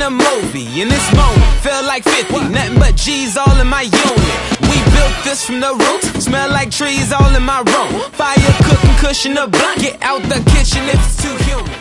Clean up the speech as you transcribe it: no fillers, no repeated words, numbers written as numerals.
in a movie. In this moment, feel like 50. Nothing but G's all in my unit. We built this from the roots. Smell like trees all in my room. Fire cooking, cushion the blunt. Get out the kitchen if it's too humid.